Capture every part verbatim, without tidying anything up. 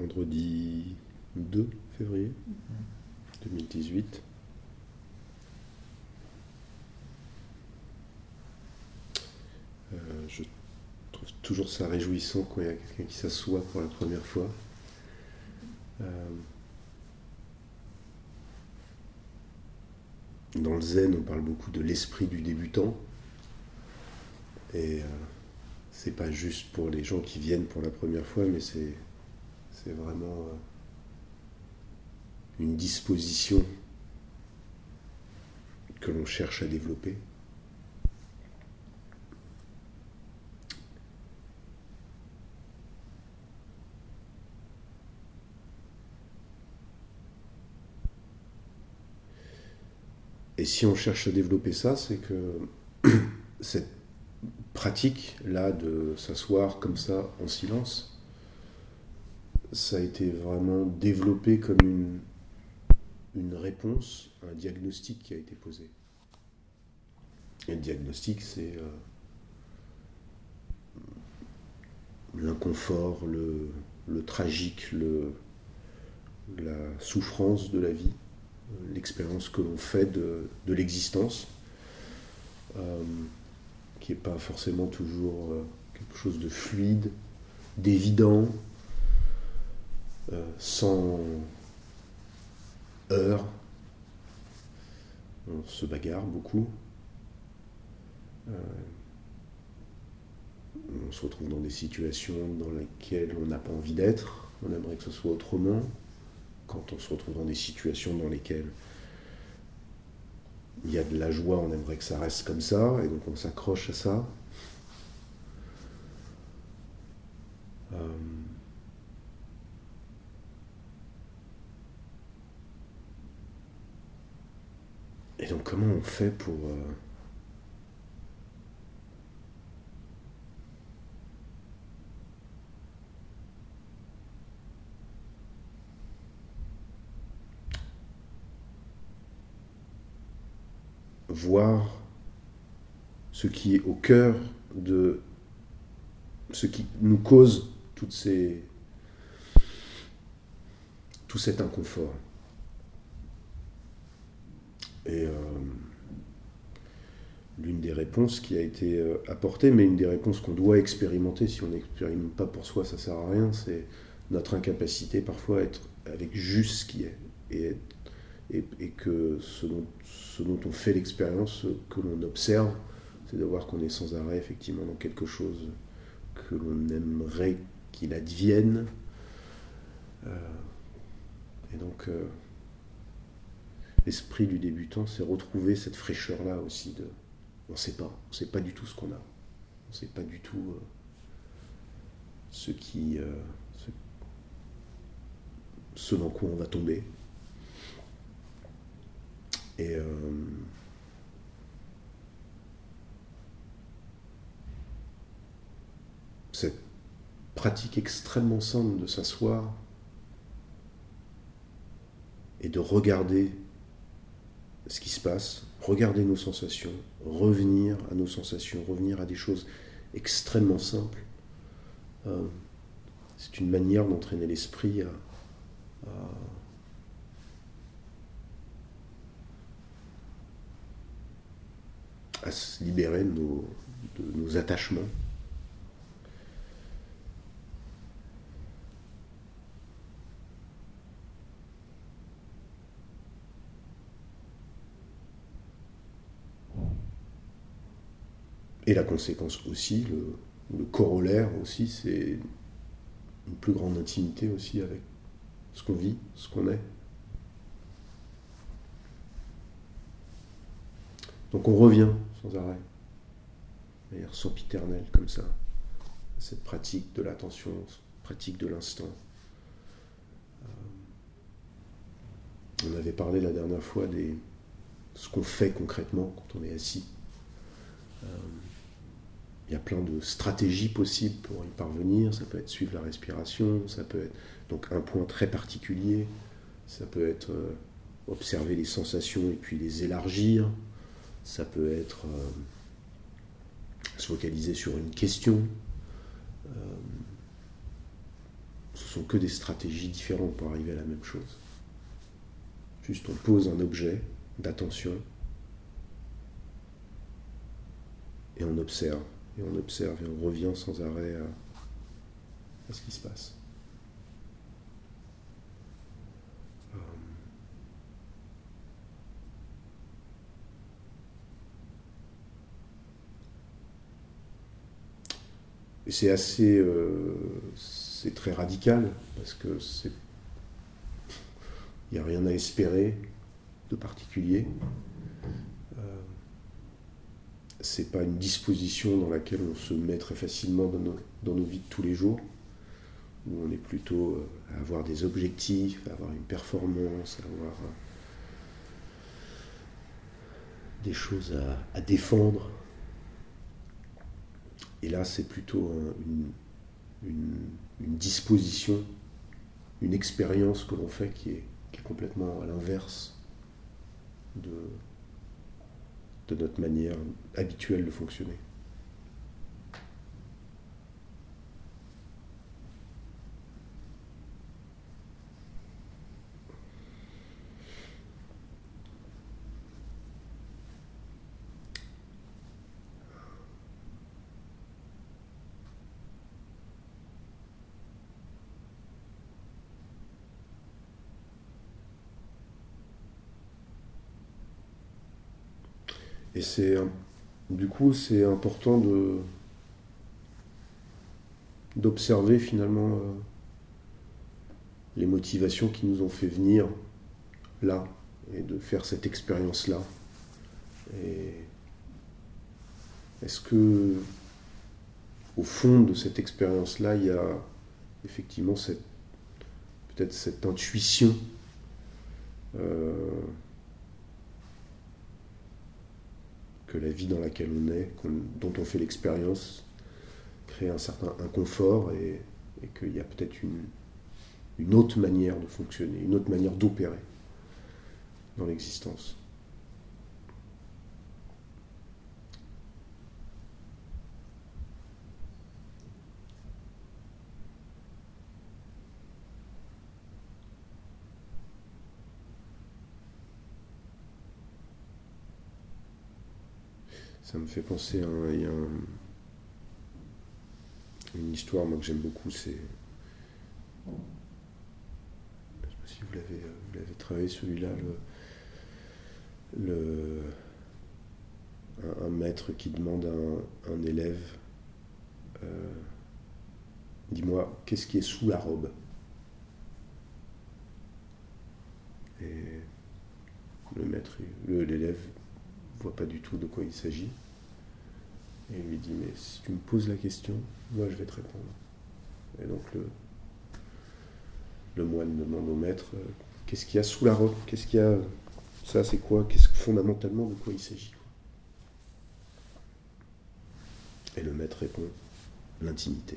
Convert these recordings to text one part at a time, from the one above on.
vendredi deux février deux mille dix-huit. Euh, je trouve toujours ça réjouissant quand il y a quelqu'un qui s'assoit pour la première fois. Euh, dans le zen, on parle beaucoup de l'esprit du débutant. Et euh, c'est pas juste pour les gens qui viennent pour la première fois, mais c'est, c'est vraiment euh, une disposition que l'on cherche à développer. Et si on cherche à développer ça, c'est que cette pratique-là de s'asseoir comme ça en silence, ça a été vraiment développé comme une, une réponse à un diagnostic qui a été posé. Et le diagnostic, c'est euh, l'inconfort, le, le tragique, le, la souffrance de la vie, l'expérience que l'on fait de, de l'existence, euh, qui n'est pas forcément toujours euh, quelque chose de fluide, d'évident, euh, sans heurts. On se bagarre beaucoup. Euh, on se retrouve dans des situations dans lesquelles on n'a pas envie d'être. On aimerait que ce soit autrement. Quand on se retrouve dans des situations dans lesquelles il y a de la joie, on aimerait que ça reste comme ça, et donc on s'accroche à ça. Euh... Et donc comment on fait pour... Euh... voir ce qui est au cœur de ce qui nous cause toutes ces, tout cet inconfort. Et euh, l'une des réponses qui a été euh, apportée, mais une des réponses qu'on doit expérimenter, si on n'expérimente pas pour soi, ça ne sert à rien, c'est notre incapacité parfois à être avec juste ce qui est. Et être Et, et que ce dont, ce dont on fait l'expérience, que l'on observe, c'est de voir qu'on est sans arrêt effectivement dans quelque chose que l'on aimerait qu'il advienne. Euh, et donc, euh, l'esprit du débutant, c'est retrouver cette fraîcheur-là aussi. De, on ne sait pas, on ne sait pas du tout ce qu'on a. On ne sait pas du tout euh, ce, qui, euh, ce, ce dans quoi on va tomber. Et euh, cette pratique extrêmement simple de s'asseoir et de regarder ce qui se passe, regarder nos sensations, revenir à nos sensations, revenir à des choses extrêmement simples, euh, c'est une manière d'entraîner l'esprit à, à à se libérer de nos, de nos attachements. Et la conséquence aussi, le, le corollaire aussi, c'est une plus grande intimité aussi avec ce qu'on vit, ce qu'on est. Donc on revient sans arrêt, de manière sempiternelle comme ça, à cette pratique de l'attention, pratique de l'instant. Euh, on avait parlé la dernière fois de ce qu'on fait concrètement quand on est assis. Euh, il y a plein de stratégies possibles pour y parvenir. Ça peut être suivre la respiration, ça peut être donc un point très particulier, ça peut être euh, observer les sensations et puis les élargir. Ça peut être euh, se focaliser sur une question, euh, se sont que des stratégies différentes pour arriver à la même chose. Juste on pose un objet d'attention et on observe, et on observe, et on revient sans arrêt à, à ce qui se passe. Et c'est assez, euh, c'est très radical, parce que c'est, il n'y a rien à espérer de particulier. Euh, c'est pas une disposition dans laquelle on se met très facilement dans nos, dans nos vies de tous les jours, où on est plutôt à avoir des objectifs, à avoir une performance, à avoir euh, des choses à, à défendre. Et là, c'est plutôt une, une, une disposition, une expérience que l'on fait qui est, qui est complètement à l'inverse de, de notre manière habituelle de fonctionner. Et c'est, du coup, c'est important de, d'observer finalement euh, les motivations qui nous ont fait venir là, et de faire cette expérience-là. Et est-ce que, au fond de cette expérience-là, il y a effectivement cette, peut-être cette intuition euh, que la vie dans laquelle on est, dont on fait l'expérience, crée un certain inconfort et, et qu'il y a peut-être une, une autre manière de fonctionner, une autre manière d'opérer dans l'existence. Ça me fait penser à un, il y a un, une histoire moi, que j'aime beaucoup, c'est... Je ne sais pas si vous l'avez, vous l'avez travaillé celui-là, le, le, un, un maître qui demande à un, un élève euh, dis-moi, qu'est-ce qui est sous la robe? Et le maître, le, l'élève ne voit pas du tout de quoi il s'agit. Et il lui dit, mais si tu me poses la question, moi je vais te répondre. Et donc le, le moine demande au maître, euh, qu'est-ce qu'il y a sous la robe? Qu'est-ce qu'il y a? Ça c'est quoi? Qu'est-ce fondamentalement de quoi il s'agit? Et le maître répond, l'intimité.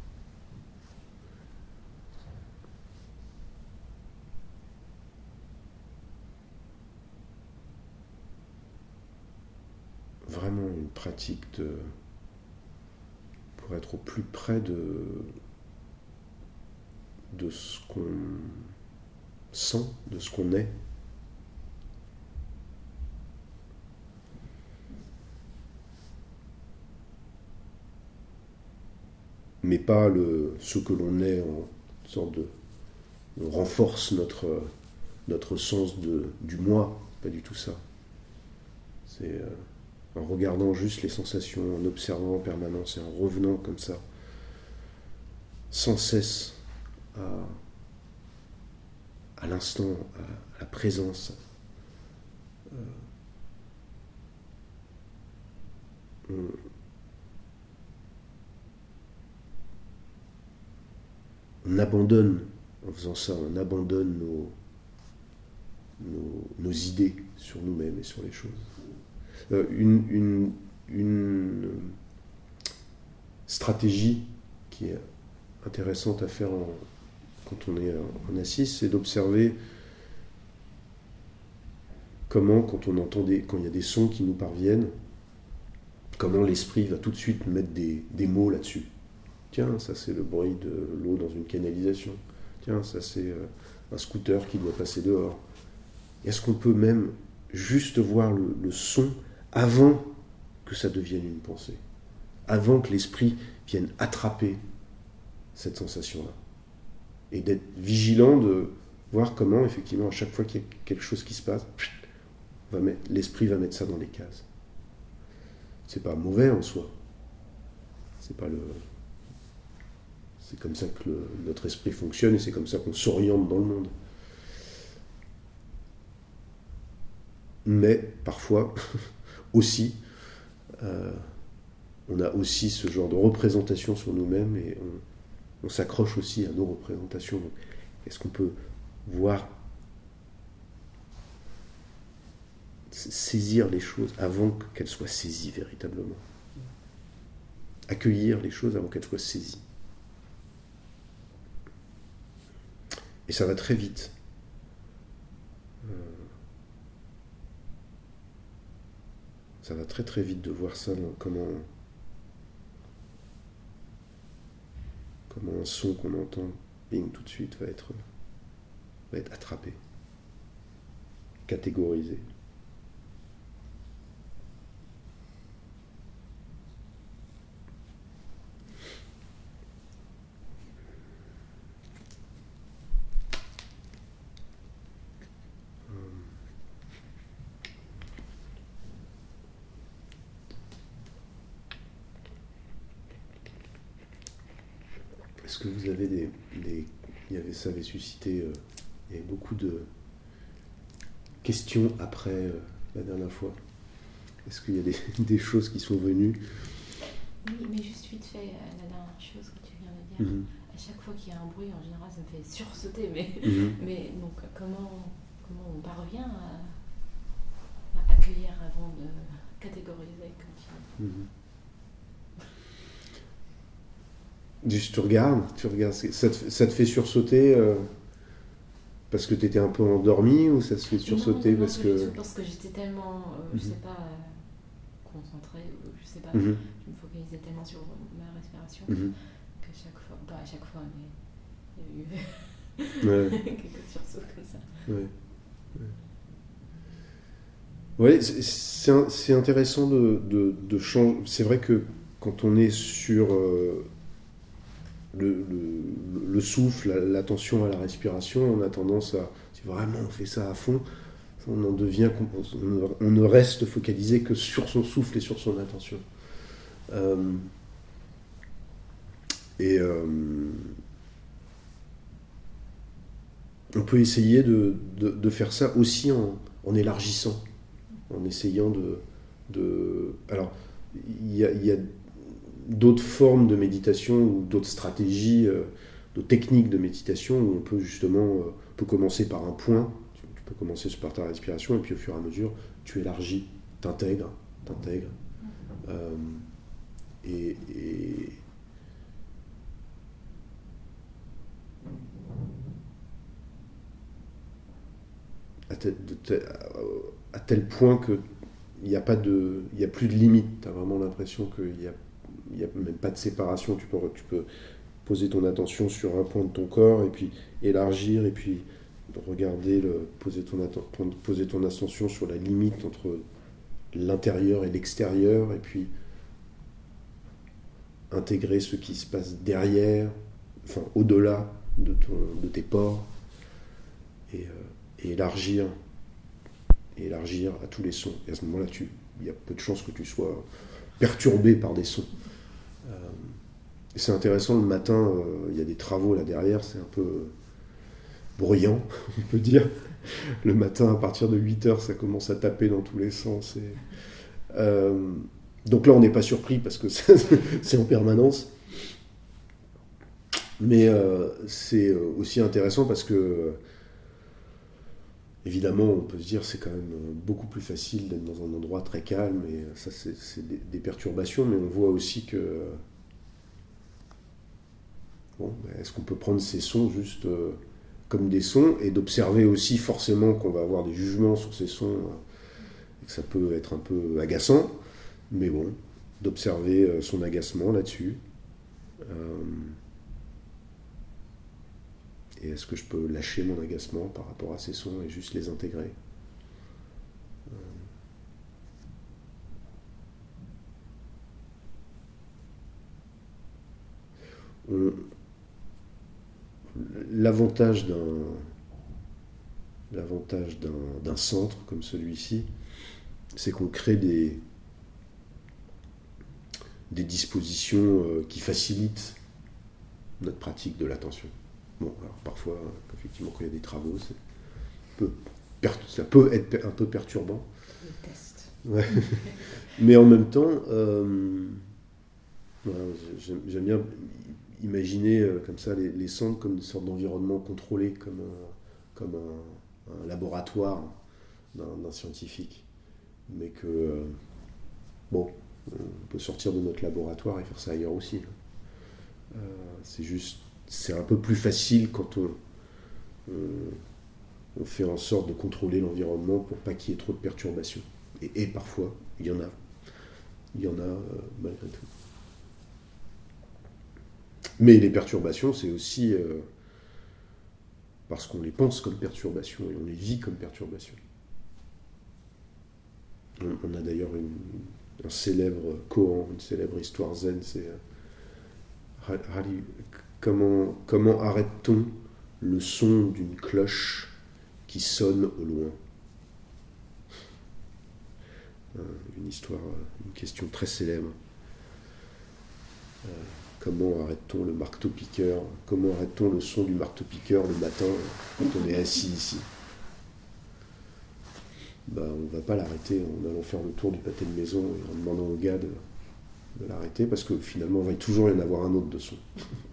Vraiment une pratique de, pour être au plus près de, de ce qu'on sent, de ce qu'on est. Mais pas le, ce que l'on est en sorte de... On renforce notre, notre sens de, du moi, pas du tout ça. C'est... Euh, en regardant juste les sensations, en observant en permanence et en revenant comme ça, sans cesse à, à l'instant, à, à la présence. Euh, on, on abandonne, en faisant ça, on abandonne nos, nos, nos idées sur nous-mêmes et sur les choses. Euh, une, une, une stratégie qui est intéressante à faire en, quand on est en assise, c'est d'observer comment, quand on entend des, quand il y a des sons qui nous parviennent, comment l'esprit va tout de suite mettre des, des mots là-dessus. Tiens, ça c'est le bruit de l'eau dans une canalisation. Tiens, ça c'est euh, un scooter qui doit passer dehors. Est-ce qu'on peut même juste voir le, le son avant que ça devienne une pensée, avant que l'esprit vienne attraper cette sensation-là, et d'être vigilant de voir comment, effectivement, à chaque fois qu'il y a quelque chose qui se passe, on va mettre, l'esprit va mettre ça dans les cases. C'est pas mauvais en soi. C'est pas le... C'est comme ça que le, notre esprit fonctionne, et c'est comme ça qu'on s'oriente dans le monde. Mais parfois aussi, euh, on a aussi ce genre de représentation sur nous-mêmes, et on, on s'accroche aussi à nos représentations. Donc, est-ce qu'on peut voir, saisir les choses avant qu'elles soient saisies véritablement, accueillir les choses avant qu'elles soient saisies? Et ça va très vite. Euh, ça va très très vite de voir ça, comment, comment un son qu'on entend, bing, tout de suite, va être, va être attrapé, catégorisé. Est-ce que vous avez des, des il y avait ça avait suscité euh, il y avait beaucoup de questions après euh, la dernière fois. Est-ce qu'il y a des, des choses qui sont venues? Oui, mais juste vite fait, euh, la dernière chose que tu viens de dire, mm-hmm. à chaque fois qu'il y a un bruit, en général, ça me fait sursauter, mais, mm-hmm. mais donc comment, comment on parvient à, à accueillir avant de catégoriser comme tu... mm-hmm. Juste tu regardes, tu regardes, ça te, ça te fait sursauter euh, parce que tu étais un peu endormi, ou ça se fait sursauter non, non, parce non, que... parce que j'étais tellement, euh, mm-hmm. je sais pas, euh, concentrée, ou je sais pas, mm-hmm. je me focalisais tellement sur ma respiration mm-hmm. que chaque fois, pas à chaque fois, mais il y a eu ouais. quelques sursauts comme ça. Ouais, ouais. ouais c'est, c'est intéressant de, de, de changer. C'est vrai que quand on est sur euh, le, le, le souffle, l'attention à la respiration, on a tendance à, si vraiment on fait ça à fond, on en devient, on ne reste focalisé que sur son souffle et sur son attention. Euh, et euh, on peut essayer de, de, de faire ça aussi en, en élargissant, en essayant de... de alors, il y a, y a d'autres formes de méditation ou d'autres stratégies, euh, d'autres techniques de méditation où on peut justement euh, on peut commencer par un point, tu, tu peux commencer par ta respiration, et puis au fur et à mesure, tu élargis, t'intègres, t'intègres. Euh, et, et à tel, de tel, à tel point que il n'y a pas de, il y a plus de limite. Tu as vraiment l'impression qu'il y a il n'y a même pas de séparation, tu peux, tu peux poser ton attention sur un point de ton corps, et puis élargir, et puis regarder, le, poser, ton atten- poser ton attention sur la limite entre l'intérieur et l'extérieur, et puis intégrer ce qui se passe derrière, enfin au-delà de, ton, de tes pores, et, euh, et élargir, et élargir à tous les sons. Et à ce moment-là, tu, il y a peu de chances que tu sois perturbé par des sons. Euh, c'est intéressant, le matin, euh, il y a des travaux là derrière, c'est un peu bruyant, on peut dire. Le matin, à partir de huit heures, ça commence à taper dans tous les sens. Et, euh, donc là, on n'est pas surpris parce que c'est en permanence. Mais euh, c'est aussi intéressant parce que, évidemment, on peut se dire c'est quand même beaucoup plus facile d'être dans un endroit très calme, et ça, c'est, c'est des, des perturbations, mais on voit aussi que... Bon, est-ce qu'on peut prendre ces sons juste euh, comme des sons, et d'observer aussi forcément qu'on va avoir des jugements sur ces sons, euh, et que ça peut être un peu agaçant, mais bon, d'observer euh, son agacement là-dessus. Euh, Et est-ce que je peux lâcher mon agacement par rapport à ces sons et juste les intégrer ? On... L'avantage d'un l'avantage d'un, d'un centre comme celui-ci, c'est qu'on crée des, des dispositions qui facilitent notre pratique de l'attention. Bon, alors parfois, effectivement, quand il y a des travaux, c'est peu, ça peut être un peu perturbant. Le test. Ouais. Mais en même temps, euh, voilà, j'aime, j'aime bien imaginer euh, comme ça les, les centres comme une sorte d'environnement contrôlé, comme un, comme un, un laboratoire d'un, d'un scientifique. Mais que, euh, bon, on peut sortir de notre laboratoire et faire ça ailleurs aussi. Euh, c'est juste, c'est un peu plus facile quand on, on, on fait en sorte de contrôler l'environnement pour pas qu'il y ait trop de perturbations. Et, et parfois, il y en a. Il y en a euh, malgré tout. Mais les perturbations, c'est aussi euh, parce qu'on les pense comme perturbations et on les vit comme perturbations. On, on a d'ailleurs une, un célèbre koan, une célèbre histoire zen, c'est euh, Hari, comment, comment arrête-t-on le son d'une cloche qui sonne au loin ? euh, Une histoire, une question très célèbre. Euh, Comment arrête-t-on le marteau-piqueur ? Comment arrête-t-on le son du marteau-piqueur le matin quand on est assis ici ? Ben, on ne va pas l'arrêter en allant faire le tour du pâté de maison et en demandant au gars de, de l'arrêter, parce que finalement, il va toujours y en avoir un autre de son.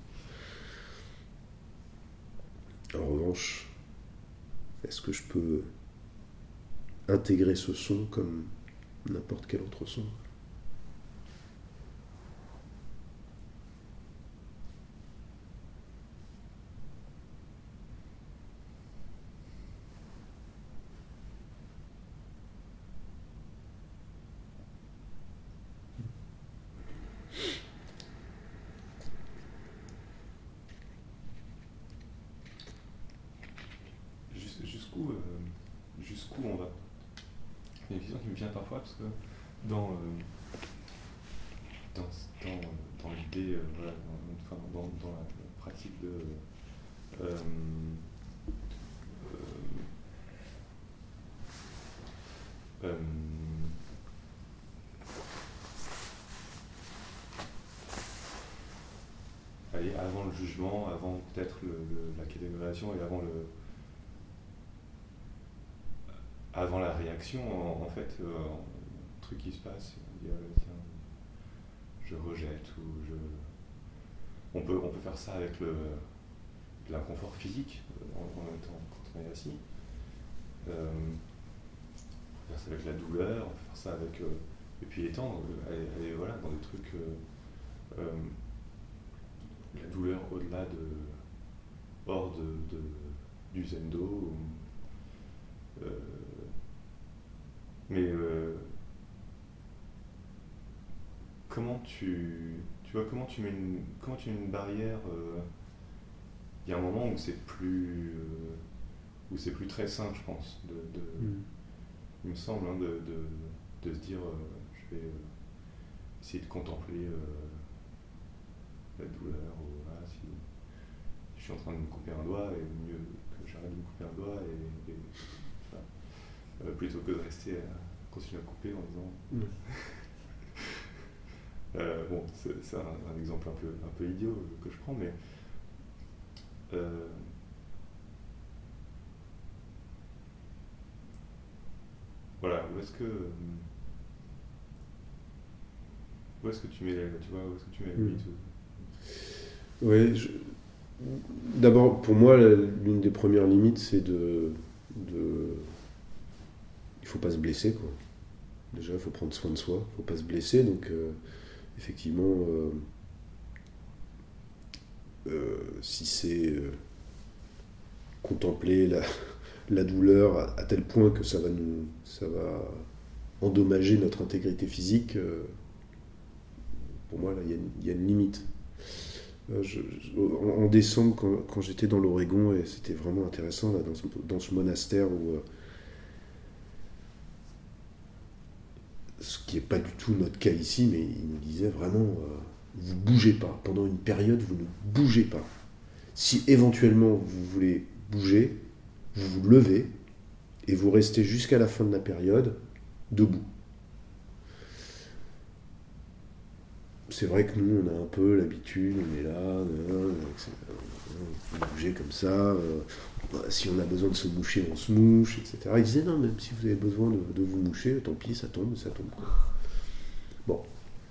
En revanche, est-ce que je peux intégrer ce son comme n'importe quel autre son ? Jusqu'où, euh, jusqu'où on va ? Il y a une question qui me vient parfois parce que dans, euh, dans, dans, dans l'idée, euh, voilà, dans, enfin, dans, dans la pratique de euh, euh, euh, allez, avant le jugement, avant peut-être le, le, la catégorisation et avant le avant la réaction, en, en fait, euh, un truc qui se passe, on dit euh, tiens, je rejette ou je. On peut, on peut faire ça avec le, l'inconfort physique en, en même temps quand on est assis. Euh, on peut faire ça avec la douleur, on peut faire ça avec. Euh, et puis étendre, aller, aller voilà, dans des trucs. Euh, euh, la douleur au-delà de. hors de, de, du zendo. Ou, euh, mais euh, comment tu, tu vois, comment tu mets une, comment tu mets une barrière. Il euh, y a un moment où c'est plus, euh, où c'est plus très sain, je pense. De, de, mm. Il me semble hein, de, de, de se dire, euh, je vais euh, essayer de contempler euh, la douleur. Ou, voilà, si je suis en train de me couper un doigt, et mieux que j'arrête de me couper un doigt et, et enfin, euh, plutôt que de rester à continuer à couper en disant. Mm. Euh, bon, c'est, c'est un, un exemple un peu, un peu idiot que je prends, mais euh, voilà, où est-ce que où est-ce que tu mets la, tu vois, où est-ce que tu mets la limite ? Mmh. Oui, je... d'abord pour moi l'une des premières limites c'est de, de... il faut pas se blesser quoi. Déjà il faut prendre soin de soi, il faut pas se blesser donc euh... effectivement, euh, euh, si c'est euh, contempler la, la douleur à, à tel point que ça va, nous, ça va endommager notre intégrité physique, euh, pour moi, là, il y, y a une limite. Euh, je, je, en, en décembre, quand, quand j'étais dans l'Oregon, et c'était vraiment intéressant, là, dans, ce, dans ce monastère où... Euh, ce qui n'est pas du tout notre cas ici, mais il nous disait vraiment, euh, vous ne bougez pas. Pendant une période, vous ne bougez pas. Si éventuellement vous voulez bouger, vous vous levez et vous restez jusqu'à la fin de la période debout. C'est vrai que nous, on a un peu l'habitude, on est là, on bouger comme ça, euh, si on a besoin de se moucher, on se mouche, et cetera. Il disait non, même si vous avez besoin de, de vous moucher, tant pis, ça tombe, ça tombe. Bon.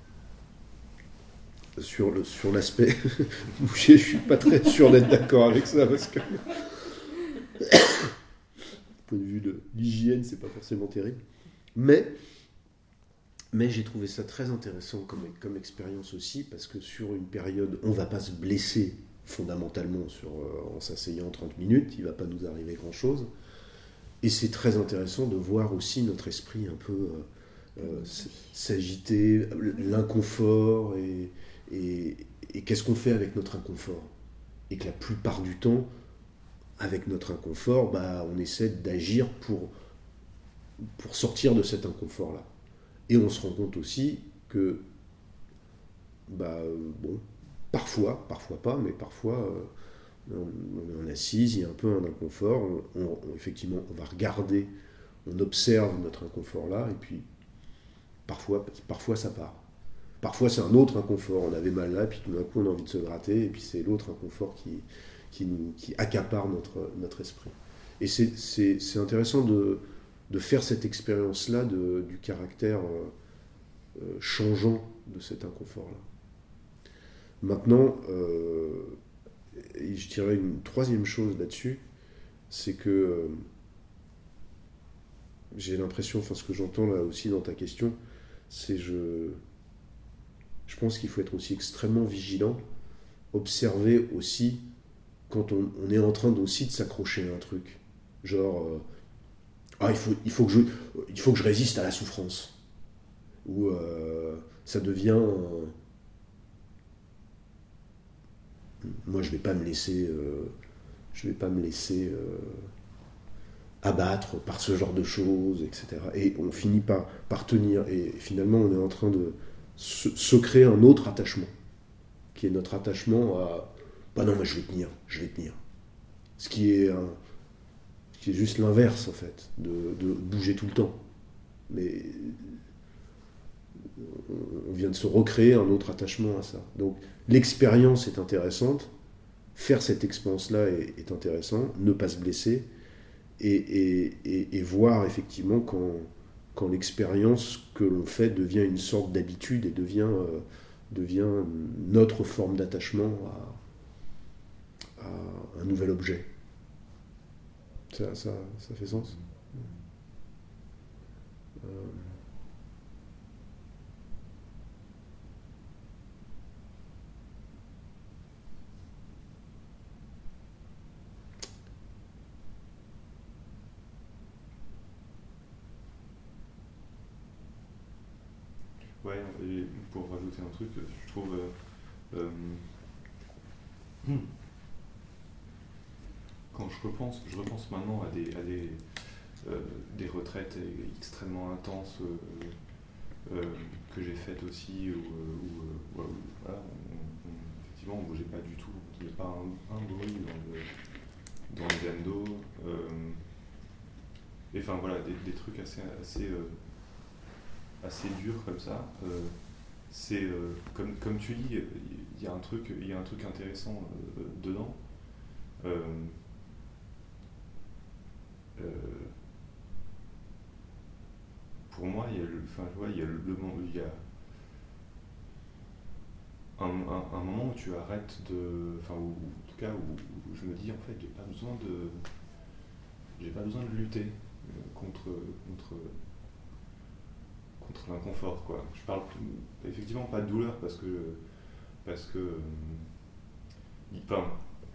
Sur, le, sur l'aspect moucher, je suis pas très sûr d'être d'accord avec ça, parce que du point de vue de l'hygiène, c'est pas forcément terrible. Mais... Mais j'ai trouvé ça très intéressant comme, comme expérience aussi, parce que sur une période, on ne va pas se blesser fondamentalement sur, euh, en s'asseyant trente minutes, il ne va pas nous arriver grand-chose. Et c'est très intéressant de voir aussi notre esprit un peu euh, euh, s'agiter, l'inconfort, et, et, et qu'est-ce qu'on fait avec notre inconfort. Et que la plupart du temps, avec notre inconfort, bah, on essaie d'agir pour, pour sortir de cet inconfort-là. Et on se rend compte aussi que, bah, euh, bon, parfois, parfois pas, mais parfois, euh, on, on est assise, il y a un peu un inconfort, on, on, on, effectivement, on va regarder, on observe notre inconfort-là, et puis, parfois, parfois ça part. Parfois, c'est un autre inconfort, on avait mal là, puis tout d'un coup, on a envie de se gratter, et puis c'est l'autre inconfort qui, qui, nous, qui accapare notre, notre esprit. Et c'est, c'est, c'est intéressant de... de faire cette expérience-là de, du caractère euh, euh, changeant de cet inconfort-là. Maintenant, euh, et je dirais une troisième chose là-dessus, c'est que euh, j'ai l'impression, enfin ce que j'entends là aussi dans ta question, c'est je, je pense qu'il faut être aussi extrêmement vigilant, observer aussi quand on, on est en train aussi de s'accrocher à un truc, genre... Euh, Ah, il faut, il, faut que je, il faut que je résiste à la souffrance. Ou euh, ça devient... Euh, moi, je ne vais pas me laisser, euh, je vais pas me laisser euh, abattre par ce genre de choses, et cetera. Et on finit par, par tenir. Et finalement, on est en train de se, se créer un autre attachement, qui est notre attachement à... Bah non, moi, je vais tenir, je vais tenir. Ce qui est un... qui est juste l'inverse, en fait, de, de bouger tout le temps. Mais on vient de se recréer un autre attachement à ça. Donc, l'expérience est intéressante, faire cette expérience-là est, est intéressant, ne pas se blesser, et, et, et, et voir, effectivement, quand, quand l'expérience que l'on fait devient une sorte d'habitude et devient, euh, devient notre forme d'attachement à, à un nouvel objet. Ça, ça, ça fait sens. euh... Ouais, et pour rajouter un truc, je trouve... Euh, euh, hmm. Quand je repense, je repense maintenant à des, à des, euh, des retraites extrêmement intenses euh, euh, que j'ai faites aussi, où, où, où, où voilà, on, on, effectivement on ne bougeait pas du tout, il n'y a pas un, un bruit dans le, dans le bendo. Euh, et enfin voilà, des, des trucs assez, assez, euh, assez durs comme ça. Euh, c'est, euh, comme, comme tu dis, il y a un truc, il y a un truc intéressant euh, dedans. Euh, Euh, pour moi, il y a le, enfin, ouais, il y a le, le il y a un, un, un moment où tu arrêtes de, enfin, où, en tout cas, où, où je me dis en fait, j'ai pas besoin de, j'ai pas besoin de lutter contre, contre, contre l'inconfort, quoi. Je parle effectivement pas de douleur parce que, parce que, euh, il peint.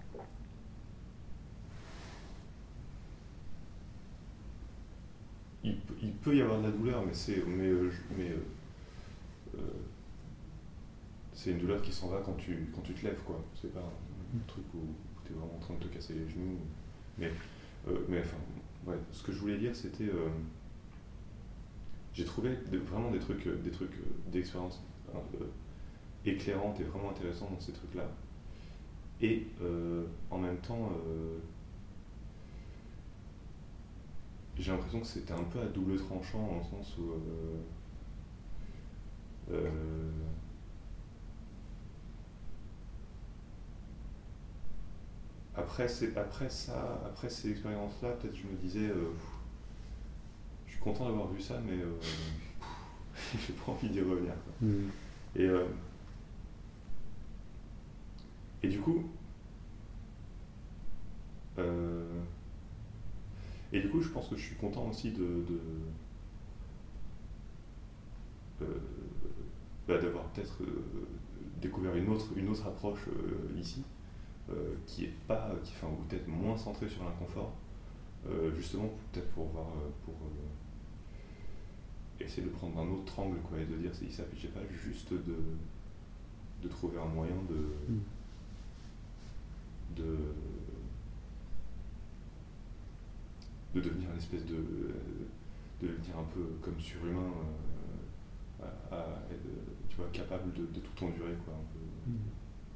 Il, il peut y avoir de la douleur, mais c'est, mais, mais euh, euh, c'est une douleur qui s'en va quand tu, quand tu te lèves, quoi. C'est pas un, un truc où tu es vraiment en train de te casser les genoux. Mais, euh, mais enfin, ouais, ce que je voulais dire, c'était... Euh, j'ai trouvé de, vraiment des trucs, des trucs d'expérience hein, euh, éclairantes et vraiment intéressants dans ces trucs-là. Et euh, en même temps, euh, j'ai l'impression que c'était un peu à double tranchant, dans le sens où... Euh, euh, après, c'est, après ça, après ces expériences-là, peut-être je me disais... Euh, je suis content d'avoir vu ça, mais euh, j'ai pas envie d'y revenir. Quoi. Mmh. Et, euh, et du coup, euh, et du coup, je pense que je suis content aussi de, de euh, bah, d'avoir peut-être euh, découvert une autre, une autre approche euh, ici, euh, qui est pas, qui, enfin, ou peut-être moins centrée sur l'inconfort, euh, justement peut-être pour voir, pour euh, essayer de prendre un autre angle, quoi, et de dire il ne s'agit pas juste de, de trouver un moyen de, mm. de, de devenir une espèce de, de devenir un peu comme surhumain, euh, à, à, de, tu vois, capable de, de tout endurer, quoi, un peu. Mm.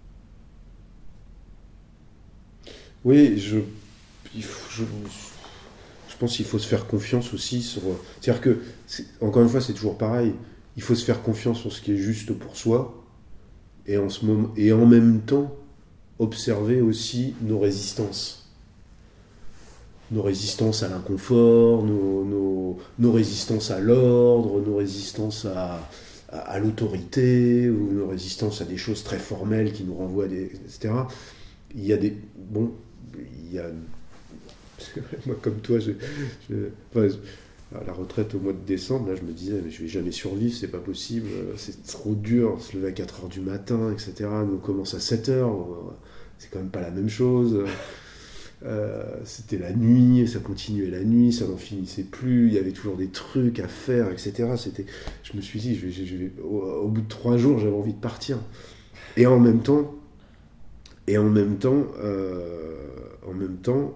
Oui, je, je, je, je pense qu'il faut se faire confiance aussi sur... C'est-à-dire que, c'est, encore une fois, c'est toujours pareil, il faut se faire confiance sur ce qui est juste pour soi, et en, ce moment, et en même temps, observer aussi nos résistances. Nos résistances à l'inconfort, nos, nos, nos résistances à l'ordre, nos résistances à, à, à l'autorité, ou nos résistances à des choses très formelles qui nous renvoient à des... et cetera. Il y a des... Bon, il y a... Moi, comme toi, je, je, enfin, à la retraite au mois de décembre, là, je me disais, mais je vais jamais survivre, c'est pas possible, c'est trop dur, se lever à quatre heures du matin, et cetera. Nous, on commence à sept heures, c'est quand même pas la même chose. Euh, c'était la nuit, ça continuait la nuit, ça n'en finissait plus, il y avait toujours des trucs à faire, et cetera. C'était, je me suis dit, je vais, je vais, au, au bout de trois jours, j'avais envie de partir. Et en même temps, et en même temps, euh, en même temps,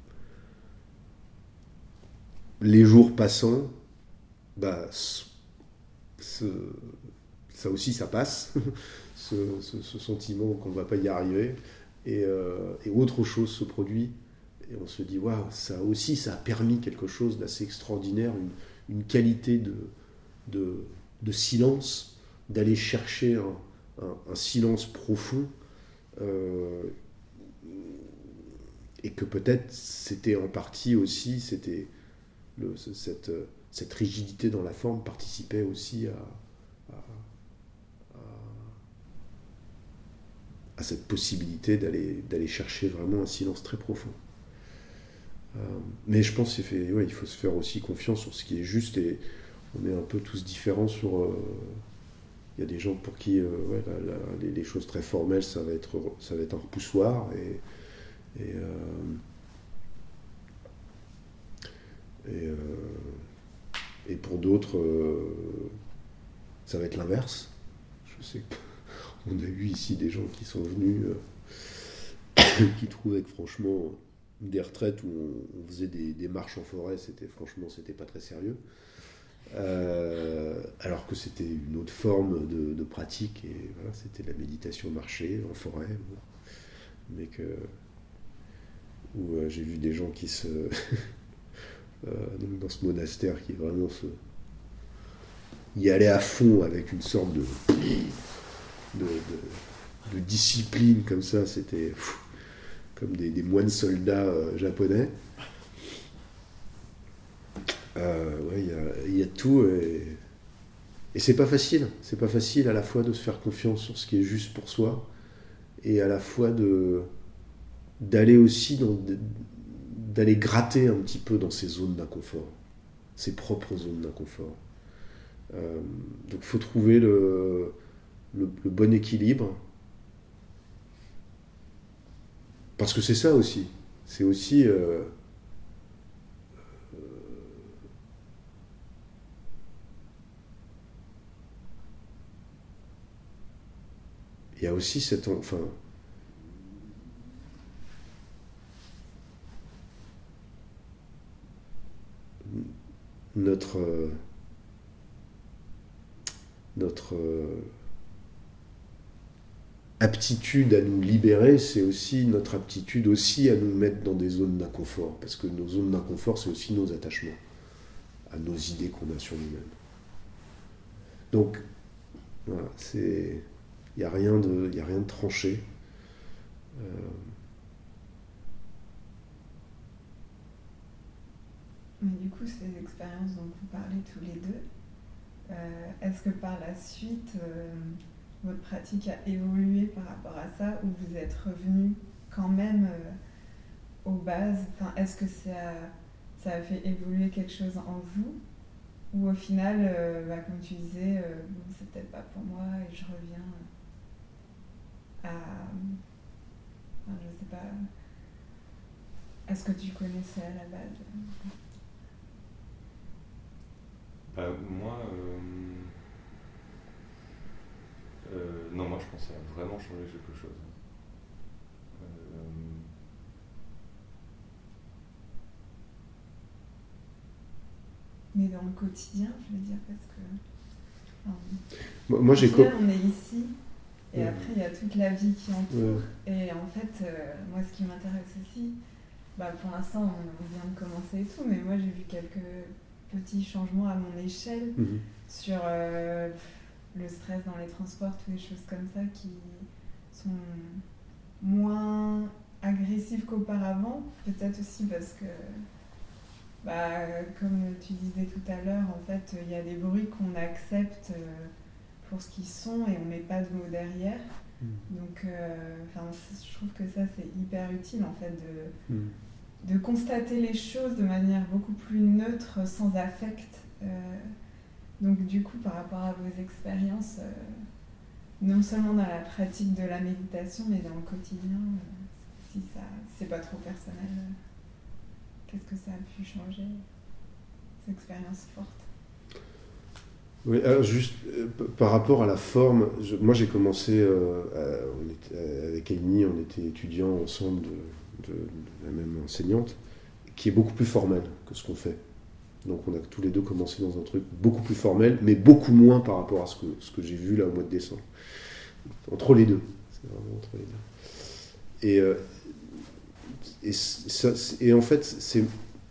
les jours passant, bah, ce, ça aussi, ça passe, ce, ce, ce sentiment qu'on ne va pas y arriver, et, euh, et autre chose se produit, et on se dit, waouh, ça aussi, ça a permis quelque chose d'assez extraordinaire, une, une qualité de, de, de silence, d'aller chercher un, un, un silence profond, euh, et que peut-être c'était en partie aussi, c'était le, cette, cette rigidité dans la forme participait aussi à, à, à, à cette possibilité d'aller, d'aller chercher vraiment un silence très profond. Euh, mais je pense qu'il fait, ouais, il faut se faire aussi confiance sur ce qui est juste, et on est un peu tous différents sur... Euh, il y a des gens pour qui euh, ouais, la, la, les, les choses très formelles, ça va être, ça va être un repoussoir, et, et, euh, et, euh, et pour d'autres, euh, ça va être l'inverse. Je sais qu'on a eu ici des gens qui sont venus, euh, qui trouvaient que franchement, des retraites où on, on faisait des, des marches en forêt, c'était, franchement, c'était pas très sérieux. Euh, alors que c'était une autre forme de, de pratique, et voilà, c'était la méditation marchée en forêt, bon. Mais que où euh, j'ai vu des gens qui se euh, donc dans ce monastère qui vraiment se y allait à fond avec une sorte de de, de, de discipline comme ça, c'était pff, comme des, des moines soldats euh, japonais. Euh, ouais, il y, y a tout, et, et c'est pas facile. C'est pas facile à la fois de se faire confiance sur ce qui est juste pour soi, et à la fois de d'aller aussi dans, d'aller gratter un petit peu dans ces zones d'inconfort, ses propres zones d'inconfort. Euh, donc il faut trouver le, le, le bon équilibre, parce que c'est ça aussi. C'est aussi euh, aussi cette... Enfin, notre... Euh, notre... Euh, aptitude à nous libérer, c'est aussi notre aptitude aussi à nous mettre dans des zones d'inconfort, parce que nos zones d'inconfort, c'est aussi nos attachements à nos idées qu'on a sur nous-mêmes. Donc, voilà, c'est... Il n'y a rien de, il n'y a rien de tranché. Euh... Mais du coup, ces expériences dont vous parlez tous les deux, euh, est-ce que par la suite, euh, votre pratique a évolué par rapport à ça, ou vous êtes revenu quand même euh, aux bases? Enfin, est-ce que ça, ça a fait évoluer quelque chose en vous, ou au final, euh, bah, comme tu disais, euh, bon, c'est peut-être pas pour moi et je reviens à... Enfin, je sais pas... Est-ce que tu connaissais à la base? Bah, moi... Euh... Euh, non, moi je pensais à vraiment changer quelque chose. Euh... Mais dans le quotidien, je veux dire, parce que... Enfin, moi, moi j'ai final, on est ici, et ouais. après il y a toute la vie qui entoure. Ouais. Et en fait, euh, moi ce qui m'intéresse aussi, bah, pour l'instant on, on vient de commencer et tout, mais moi j'ai vu quelques petits changements à mon échelle Mm-hmm. sur euh, le stress dans les transports, toutes les choses comme ça qui sont moins agressives qu'auparavant, peut-être aussi parce que, bah, comme tu disais tout à l'heure, en fait, il y a des bruits qu'on accepte euh, pour ce qu'ils sont et on met pas de mots derrière. Mm. Donc, euh, je trouve que ça, c'est hyper utile, en fait, de, mm. de constater les choses de manière beaucoup plus neutre, sans affect. Euh, donc, du coup, par rapport à vos expériences, euh, non seulement dans la pratique de la méditation, mais dans le quotidien, euh, si ça, c'est pas trop personnel, euh, qu'est-ce que ça a pu changer, ces expériences fortes? Oui, alors juste euh, par rapport à la forme, je, moi j'ai commencé euh, à, on était, avec Amy, on était étudiants ensemble de, de, de la même enseignante, qui est beaucoup plus formelle que ce qu'on fait. Donc on a tous les deux commencé dans un truc beaucoup plus formel, mais beaucoup moins par rapport à ce que, ce que j'ai vu là au mois de décembre. Entre les deux. C'est vraiment entre les deux. Et, euh, et, ça, et en fait, c'est...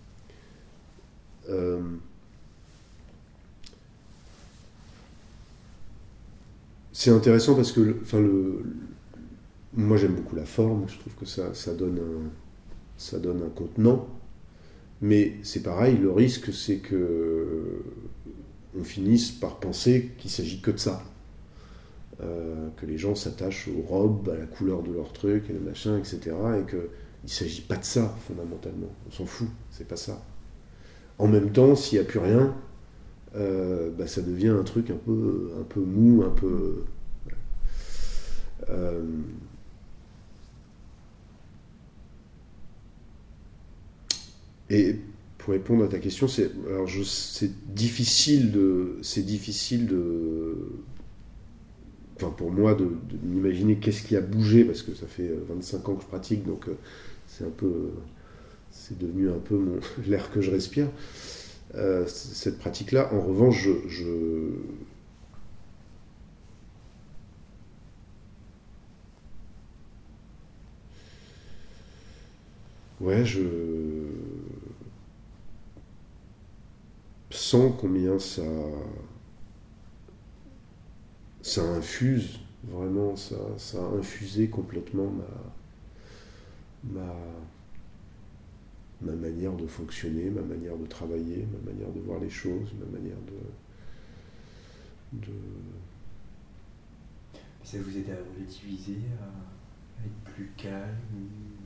Euh, c'est intéressant parce que, enfin, le, moi j'aime beaucoup la forme, je trouve que ça, ça, donne, un, ça donne un contenant. Mais c'est pareil, le risque, c'est que on finisse par penser qu'il ne s'agit que de ça. Euh, que les gens s'attachent aux robes, à la couleur de leur truc, et le machin, et cetera. Et qu'il ne s'agit pas de ça, fondamentalement. On s'en fout, c'est pas ça. En même temps, s'il n'y a plus rien, euh, bah, ça devient un truc un peu, un peu mou, un peu... Euh, Et pour répondre à ta question, c'est, alors je, c'est difficile de, c'est difficile de, enfin pour moi de, de m'imaginer qu'est-ce qui a bougé parce que ça fait vingt-cinq ans que je pratique, donc c'est un peu, c'est devenu un peu mon, l'air que je respire. Euh, cette pratique-là, en revanche, je, je ouais, je sens combien ça, ça infuse, vraiment, ça, ça a infusé complètement ma, ma, ma manière de fonctionner, ma manière de travailler, ma manière de voir les choses, ma manière de... de... Ça vous aide à relativiser, à être plus calme,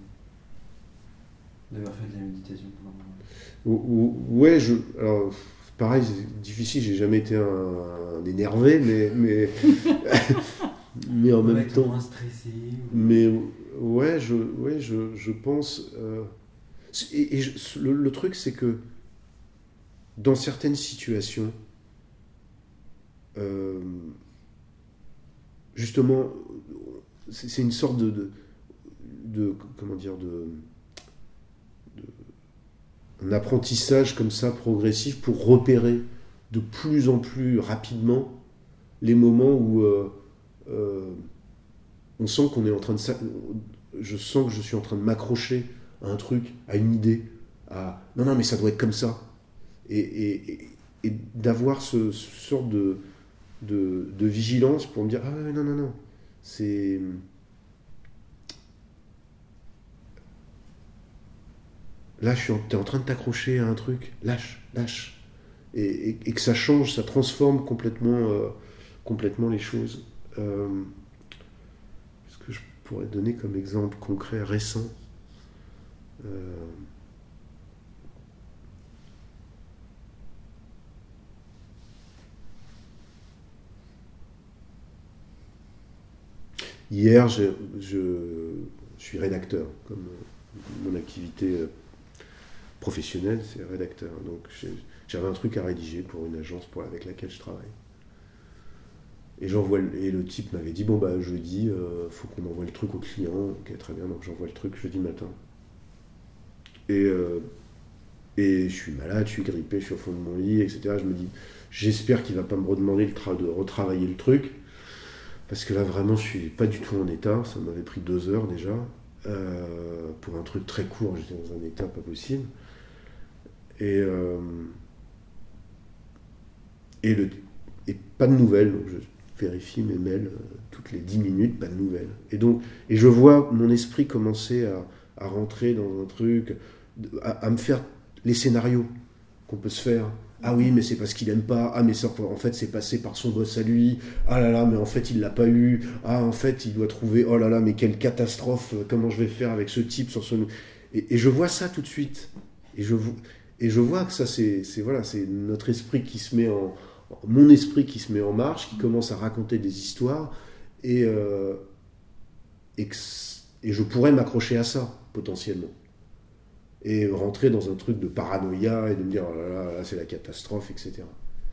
d'avoir fait de la méditation pendant... Ouais, je... Alors, pareil, c'est difficile, j'ai jamais été un, un énervé, mais... mais, mais en même temps... moins stressé. Mais ouais, je, ouais, je, je pense... Euh, et et je, le, le truc, c'est que dans certaines situations, euh, justement, c'est, c'est une sorte de, de, de comment dire, de, de un apprentissage comme ça progressif pour repérer de plus en plus rapidement les moments où euh, euh, on sent qu'on est en train de je sens que je suis en train de m'accrocher à un truc, à une idée, à non non mais ça doit être comme ça, et, et, et, et d'avoir ce, ce sorte de, de de vigilance pour me dire ah non non non c'est là je suis en, t'es en train de t'accrocher à un truc, lâche lâche et, et, et que ça change, ça transforme complètement euh, complètement les choses. Euh, ce que je pourrais donner comme exemple concret récent, euh, hier je, je, je suis rédacteur, comme mon activité professionnelle c'est rédacteur, donc j'avais un truc à rédiger pour une agence pour, avec laquelle je travaille. Et, j'envoie, et le type m'avait dit, bon bah jeudi, euh, faut qu'on envoie le truc au client. Ok, très bien, donc j'envoie le truc jeudi matin. Et, euh, et je suis malade, je suis grippé, je suis au fond de mon lit, et cetera. Je me dis, j'espère qu'il va pas me redemander le tra- de retravailler le truc, parce que là vraiment je suis pas du tout en état, ça m'avait pris deux heures déjà. Euh, pour un truc très court, j'étais dans un état pas possible. Et, euh, et, le, et pas de nouvelles, donc je vérifie mes mails euh, toutes les dix minutes, pas de nouvelles. Et donc, et je vois mon esprit commencer à, à rentrer dans un truc, à, à me faire les scénarios qu'on peut se faire. Ah oui, mais c'est parce qu'il aime pas. Ah mais ça, en fait, c'est passé par son boss à lui. Ah là là, mais en fait, il l'a pas eu. Ah en fait, il doit trouver. Oh là là, mais quelle catastrophe. Comment je vais faire avec ce type sur ce. Et, et je vois ça tout de suite. Et je, et je vois que ça, c'est, c'est voilà, c'est notre esprit qui se met en mon esprit qui se met en marche, qui commence à raconter des histoires, et, euh, et, que, et je pourrais m'accrocher à ça, potentiellement. Et rentrer dans un truc de paranoïa, et de me dire, oh là là, là c'est la catastrophe, et cetera.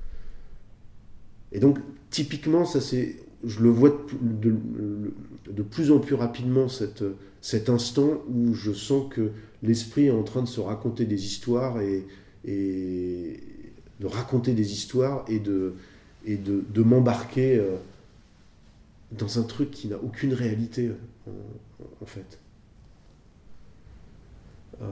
Et donc, typiquement, ça c'est, je le vois de, de, de plus en plus rapidement, cette, cet instant où je sens que l'esprit est en train de se raconter des histoires, et... et de raconter des histoires et de, et de, de m'embarquer euh, dans un truc qui n'a aucune réalité, en, en fait. Euh...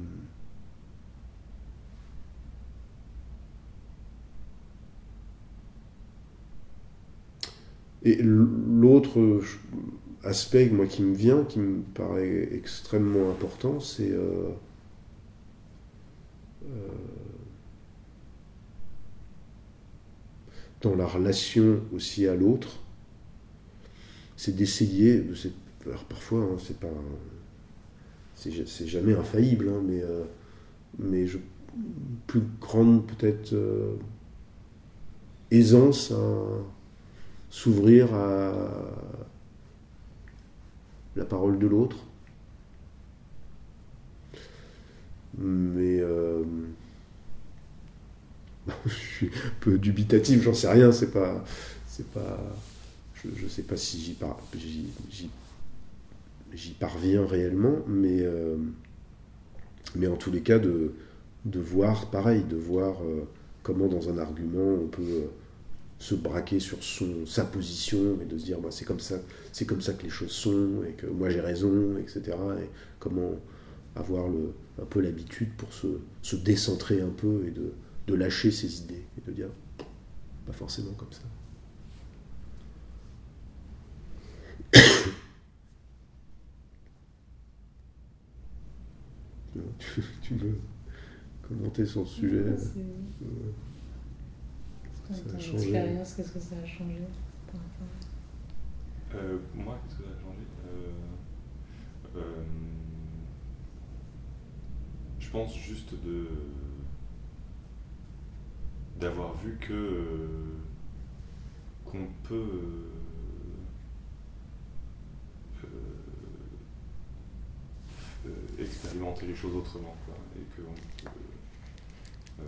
Et l'autre aspect moi, qui me vient, qui me paraît extrêmement important, c'est... Euh, euh, dans la relation aussi à l'autre, c'est d'essayer, c'est, alors parfois hein, c'est pas, c'est, c'est jamais infaillible, hein, mais, euh, mais je, plus grande peut-être euh, aisance à s'ouvrir à la parole de l'autre, mais euh, je suis un peu dubitatif, j'en sais rien, c'est pas, c'est pas, je, je sais pas si j'y, par, j'y, j'y, j'y parviens réellement, mais, euh, mais en tous les cas de, de voir, pareil, de voir euh, comment dans un argument on peut euh, se braquer sur son, sa position et de se dire bah, c'est comme ça, c'est comme ça que les choses sont et que moi j'ai raison, et cetera. Et comment avoir le, un peu l'habitude pour se, se décentrer un peu et de de lâcher ses idées et de dire pas forcément comme ça. tu, tu veux commenter sur le sujet? Ouais, c'est... Euh, ça a changé. Expérience, qu'est-ce que ça a changé par rapport... euh, Moi, qu'est-ce que ça a changé euh, euh, Je pense juste de d'avoir vu que euh, qu'on peut euh, euh, expérimenter les choses autrement, quoi, et que on peut, euh,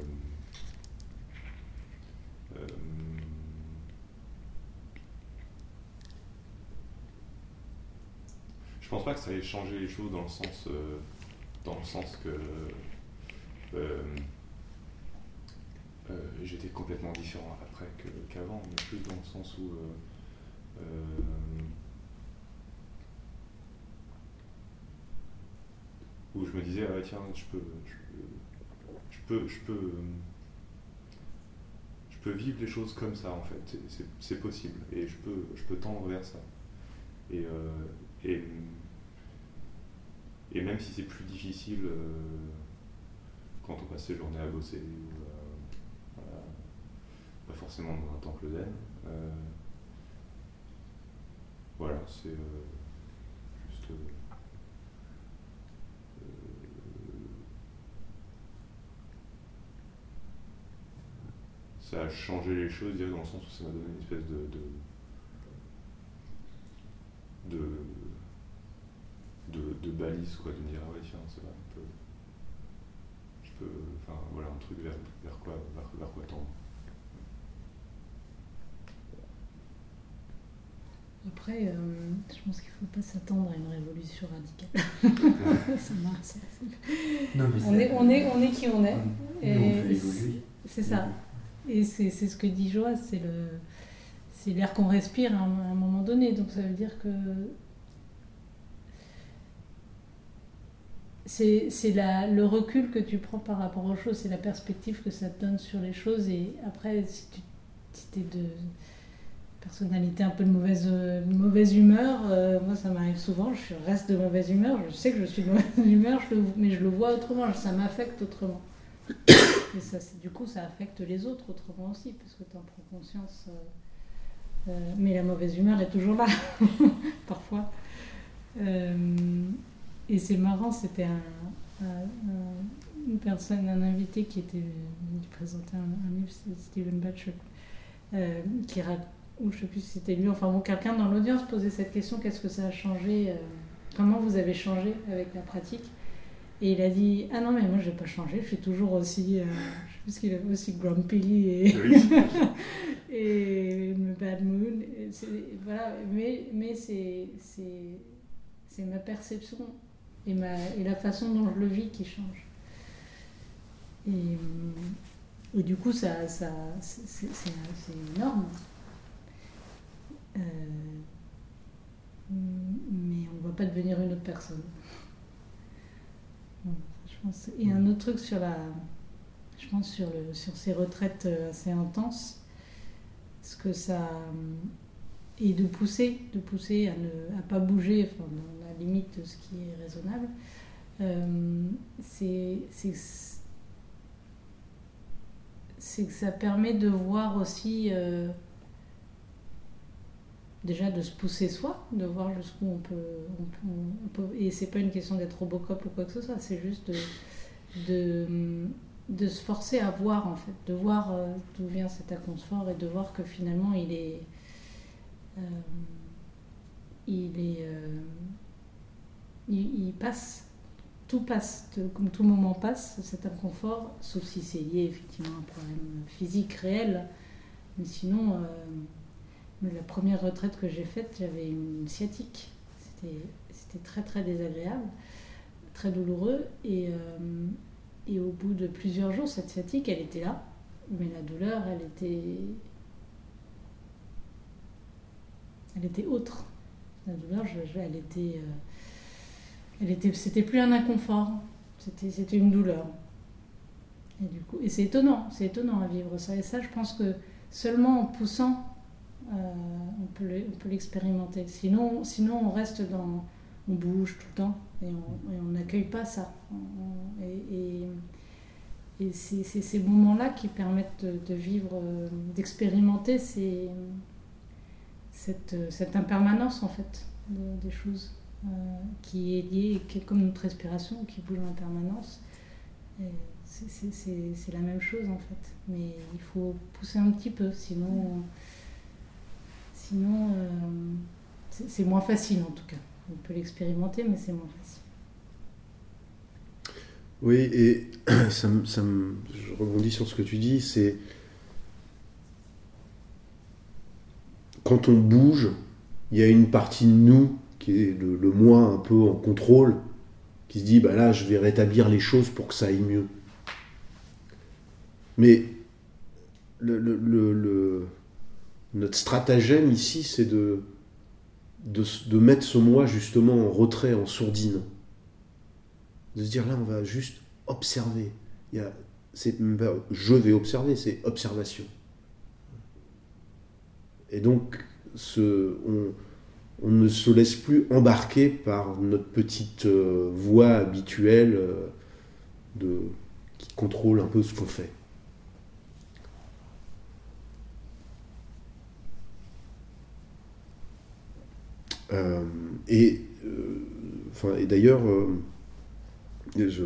euh, je pense pas que ça ait changé les choses dans le sens, euh, dans le sens que euh, euh, j'étais complètement différent après que, qu'avant, mais plus dans le sens où euh, euh, où je me disais ah tiens je peux je peux je peux je peux, je peux vivre les choses comme ça en fait, c'est, c'est possible et je peux je peux tendre vers ça et euh, et et même si c'est plus difficile euh, quand on passe ses journées à bosser ou euh, voilà, pas forcément dans un temple zen, euh, voilà c'est euh, juste euh, ça a changé les choses, je dirais, dans le sens où ça m'a donné une espèce de de, de, de, de balise, quoi, de me dire ah ouais tiens ça va, un peu, je peux, enfin voilà un truc vers, vers quoi vers, vers quoi tendre. Après, euh, je pense qu'il ne faut pas s'attendre à une révolution radicale. ça marche. Ça, non, mais on, est, on, est, on est qui on est. On, et on peut évoluer. C'est ça. Et c'est, c'est ce que dit Joas, c'est, le, c'est l'air qu'on respire à un, à un moment donné. Donc ça veut dire que c'est, c'est la, le recul que tu prends par rapport aux choses, c'est la perspective que ça te donne sur les choses. Et après, si tu si t'es de personnalité un peu de mauvaise, de mauvaise humeur, euh, moi ça m'arrive souvent, je reste de mauvaise humeur, je sais que je suis de mauvaise humeur, je le, mais je le vois autrement, ça m'affecte autrement. Et ça, c'est, du coup, ça affecte les autres autrement aussi, parce que tu en prends conscience. Euh, euh, mais la mauvaise humeur est toujours là, parfois. Euh, et c'est marrant, c'était un, un, un, une personne, un invité qui était qui présentait un, un livre, c'est Stephen Batchelor, euh, qui raconte, ou je ne sais plus si c'était lui, enfin bon, quelqu'un dans l'audience posait cette question, qu'est-ce que ça a changé, euh, comment vous avez changé avec la pratique? Et il a dit, ah non mais moi je n'ai pas changé, je suis toujours aussi, euh, je sais plus qu'il avait aussi grumpy et, oui. et me bad mood, et c'est, voilà, mais, mais c'est, c'est, c'est ma perception et, ma, et la façon dont je le vis qui change. Et, et du coup ça, ça, c'est, c'est, c'est, c'est énorme. Euh, mais on ne va pas devenir une autre personne. Je pense. Et un autre truc sur la, je pense sur le, sur ces retraites assez intenses, ce que ça, et de pousser, de pousser à ne, à pas bouger, enfin dans la limite de ce qui est raisonnable, euh, c'est, c'est, c'est que ça permet de voir aussi. Euh, Déjà de se pousser soi, de voir jusqu'où on peut, on peut, on peut... Et c'est pas une question d'être Robocop ou quoi que ce soit, c'est juste de, de, de se forcer à voir en fait, de voir euh, d'où vient cet inconfort et de voir que finalement il est... Euh, il est... Euh, il, il passe, tout passe, de, comme tout moment passe, cet inconfort, sauf si c'est lié effectivement à un problème physique réel, mais sinon... Euh, la première retraite que j'ai faite, j'avais une sciatique. C'était, c'était très très désagréable, très douloureux. Et, euh, et au bout de plusieurs jours, cette sciatique, elle était là. Mais la douleur, elle était... Elle était autre. La douleur, je, je, elle était... Euh, elle était... C'était plus un inconfort. C'était, c'était une douleur. Et du coup... Et c'est étonnant. C'est étonnant à vivre ça. Et ça, je pense que seulement en poussant... Euh, on, peut le, on peut l'expérimenter. Sinon, sinon, on reste dans... On bouge tout le temps et on n'accueille pas ça. On, et et, et c'est, c'est ces moments-là qui permettent de, de vivre, d'expérimenter ces, cette, cette impermanence, en fait, de, des choses euh, qui est liée, qui est comme notre respiration, qui bouge en permanence. Et c'est, c'est, c'est, c'est la même chose, en fait. Mais il faut pousser un petit peu, sinon... On, Sinon, euh, c'est, c'est moins facile en tout cas. On peut l'expérimenter, mais c'est moins facile. Oui, et ça, ça, je rebondis sur ce que tu dis, c'est quand on bouge, il y a une partie de nous qui est le, le moi un peu en contrôle, qui se dit bah là je vais rétablir les choses pour que ça aille mieux. Mais le, le, le, le, notre stratagème ici, c'est de, de, de mettre ce moi justement en retrait, en sourdine. De se dire là on va juste observer. Il y a, c'est, je vais observer, c'est observation. Et donc ce, on, on ne se laisse plus embarquer par notre petite euh, voix habituelle euh, de, qui contrôle un peu ce qu'on fait. Euh, et, euh, enfin, et d'ailleurs, euh, je,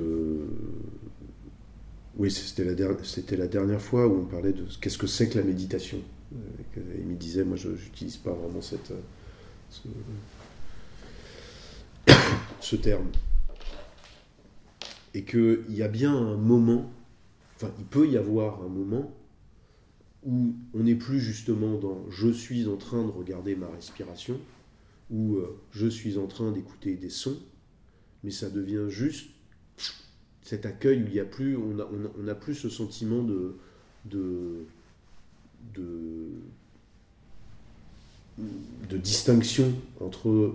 oui, c'était la, der- c'était la dernière fois où on parlait de qu'est-ce que c'est que la méditation. Et Amy disait, moi, je n'utilise pas vraiment cette, ce, ce terme. Et qu'il y a bien un moment, enfin, il peut y avoir un moment où on n'est plus justement dans « je suis en train de regarder ma respiration », où euh, je suis en train d'écouter des sons, mais ça devient juste cet accueil où il y a plus, on n'a on a, on a plus ce sentiment de, de, de, de distinction entre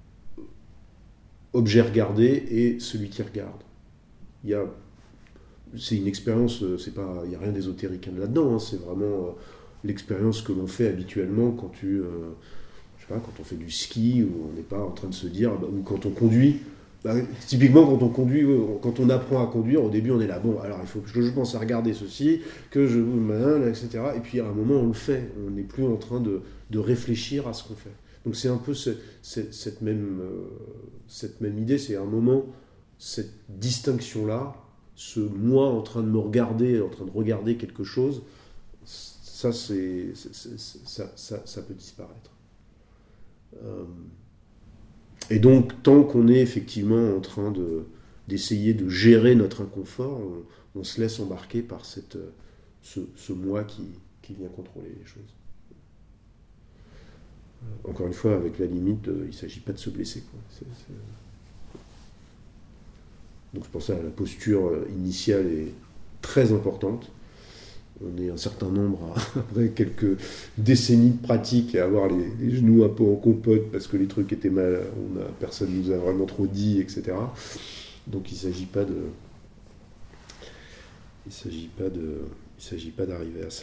objet regardé et celui qui regarde. Il y a, c'est une expérience, c'est pas, il n'y a rien d'ésotérique là-dedans, hein, c'est vraiment euh, l'expérience que l'on fait habituellement quand tu... Euh, quand on fait du ski, où on n'est pas en train de se dire, bah, ou quand on conduit, bah, typiquement quand on conduit, quand on apprend à conduire, au début on est là, bon, alors il faut que je pense à regarder ceci, que je, et cetera. Et puis à un moment on le fait, on n'est plus en train de, de réfléchir à ce qu'on fait. Donc c'est un peu ce, cette, cette, même, euh, cette même idée, c'est un moment, cette distinction-là, ce moi en train de me regarder, en train de regarder quelque chose, ça, c'est, c'est, c'est, ça, ça, ça peut disparaître. Euh, et donc, tant qu'on est effectivement en train de, d'essayer de gérer notre inconfort, on, on se laisse embarquer par cette, ce, ce moi qui, qui vient contrôler les choses. Encore une fois, avec la limite, il ne s'agit pas de se blesser, quoi. C'est, c'est... Donc c'est pour ça que la posture initiale est très importante. On est un certain nombre, après quelques décennies de pratique, à avoir les, les genoux un peu en compote parce que les trucs étaient mal, on a, personne ne nous a vraiment trop dit, et cetera. Donc il ne s'agit pas de, il s'agit pas de, il s'agit pas d'arriver à ça.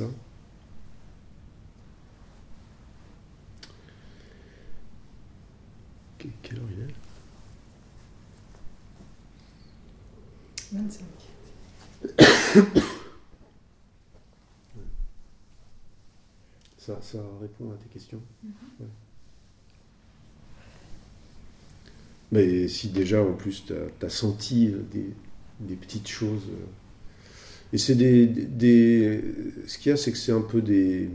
Quelle heure il est ? vingt-cinq. Ça, ça répond à tes questions. Mm-hmm. Ouais. Mais si déjà en plus tu as senti des, des petites choses, et c'est des, des, des ce qu'il y a, c'est que c'est un peu des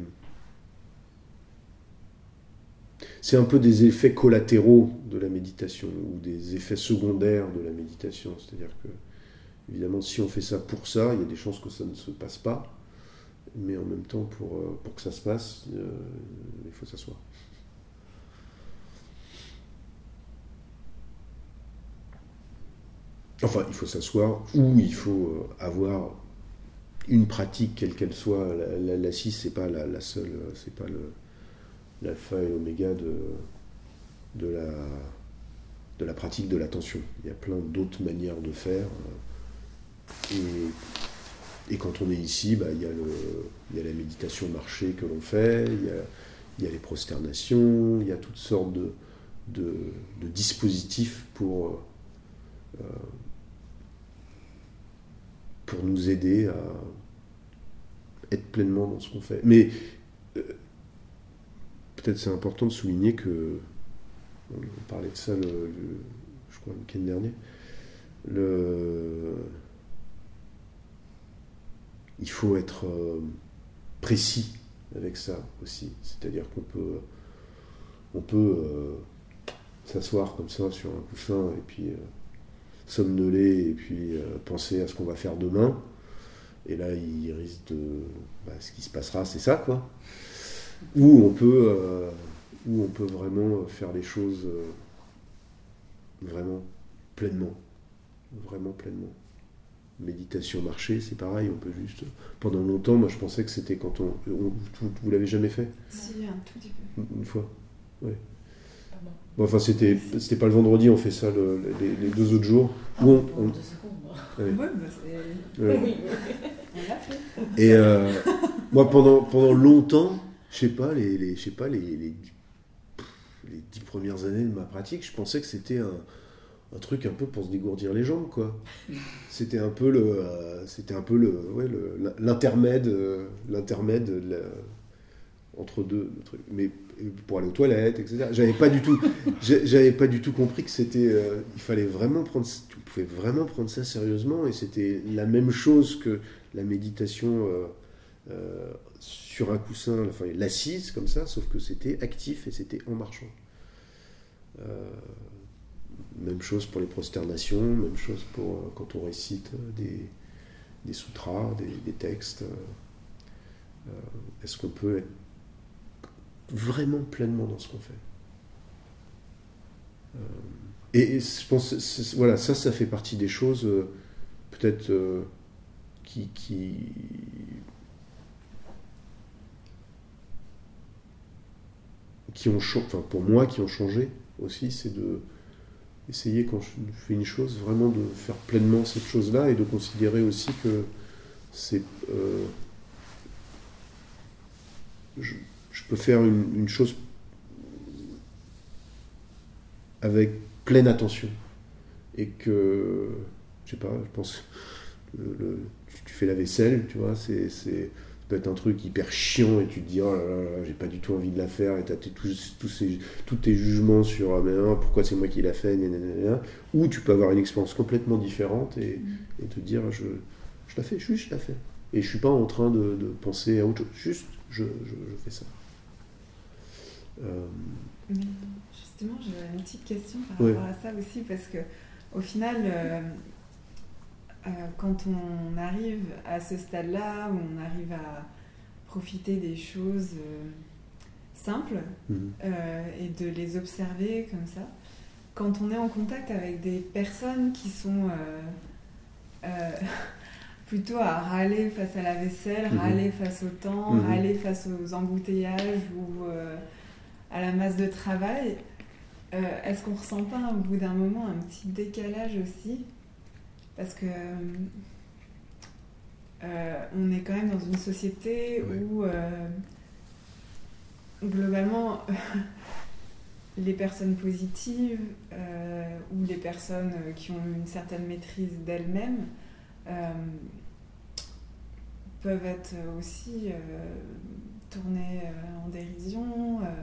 c'est un peu des effets collatéraux de la méditation ou des effets secondaires de la méditation. C'est-à-dire que évidemment si on fait ça pour ça, il y a des chances que ça ne se passe pas. Mais en même temps, pour, pour que ça se passe, euh, il faut s'asseoir. Enfin, il faut s'asseoir ou il faut avoir une pratique, quelle qu'elle soit. La, la, la six, c'est pas la, la seule, c'est pas le, l'alpha et l'oméga de, de, la, de la pratique de l'attention. Il y a plein d'autres manières de faire. Et Et quand on est ici, bah, il y a le, il y a la méditation marché que l'on fait, il y a, il y a les prosternations, il y a toutes sortes de, de, de dispositifs pour, euh, pour nous aider à être pleinement dans ce qu'on fait. Mais euh, peut-être c'est important de souligner que, on parlait de ça le, le, je crois le week-end dernier, le... il faut être euh, précis avec ça aussi. C'est-à-dire qu'on peut, on peut euh, s'asseoir comme ça sur un coussin et puis euh, somnoler et puis euh, penser à ce qu'on va faire demain. Et là, il risque de... Bah, ce qui se passera, c'est ça, quoi. Ou on peut, euh, ou on peut vraiment faire les choses euh, vraiment, pleinement, vraiment pleinement. Méditation, marcher, c'est pareil, on peut juste... Pendant longtemps, moi je pensais que c'était quand on... on vous, vous l'avez jamais fait ? Si, un tout petit peu. Une fois, ouais. Bon, enfin, c'était, c'était pas le vendredi, on fait ça le, les, les deux autres jours. Ah, Où on, on... deux secondes. Ouais. Ouais, bah c'est... Ouais. Oui, On l'a fait. Et euh, moi, pendant, pendant longtemps, je sais pas, les, les, je sais pas les, les, les dix premières années de ma pratique, je pensais que c'était un, un truc un peu pour se dégourdir les jambes, quoi. C'était un peu le, euh, c'était un peu le, ouais, le, l'intermède, euh, l'intermède de la, entre deux trucs. Mais pour aller aux toilettes, et cetera. J'avais pas du tout, j'avais pas du tout compris que c'était, euh, il fallait vraiment prendre, tu pouvais vraiment prendre ça sérieusement, et c'était la même chose que la méditation euh, euh, sur un coussin, enfin l'assise comme ça, sauf que c'était actif et c'était en marchant. Euh, même chose pour les prosternations, même chose pour euh, quand on récite des, des sutras, des, des textes. Euh, est-ce qu'on peut être vraiment pleinement dans ce qu'on fait ? euh, et, et je pense c'est, voilà, ça, ça fait partie des choses euh, peut-être euh, qui, qui qui ont changé, enfin pour moi qui ont changé aussi, c'est de essayer quand je fais une chose vraiment de faire pleinement cette chose-là et de considérer aussi que c'est euh, je, je peux faire une, une chose avec pleine attention et que je sais pas, je pense le, le, tu fais la vaisselle, tu vois, c'est, c'est ça peut être un truc hyper chiant et tu te dis oh là là, là j'ai pas du tout envie de la faire et t'as tous, tous, ces, tous tes jugements sur ah, mais non, pourquoi c'est moi qui l'a fait, nanana, ou tu peux avoir une expérience complètement différente et, mmh. et te dire je, je la fais, juste je la fais et je suis pas en train de, de penser à autre chose, juste je, je, je fais ça. Euh... Mais justement, j'ai une petite question par rapport ouais. à ça aussi, parce que au final, euh, euh, quand on arrive à ce stade-là, où on arrive à profiter des choses euh, simples mmh. euh, et de les observer comme ça, quand on est en contact avec des personnes qui sont euh, euh, plutôt à râler face à la vaisselle, mmh. râler face au temps, mmh. râler face aux embouteillages ou euh, à la masse de travail, euh, est-ce qu'on ne ressent pas au bout d'un moment un petit décalage aussi ? Parce que euh, on est quand même dans une société oui. où euh, globalement les personnes positives euh, ou les personnes qui ont une certaine maîtrise d'elles-mêmes euh, peuvent être aussi euh, tournées euh, en dérision. Euh,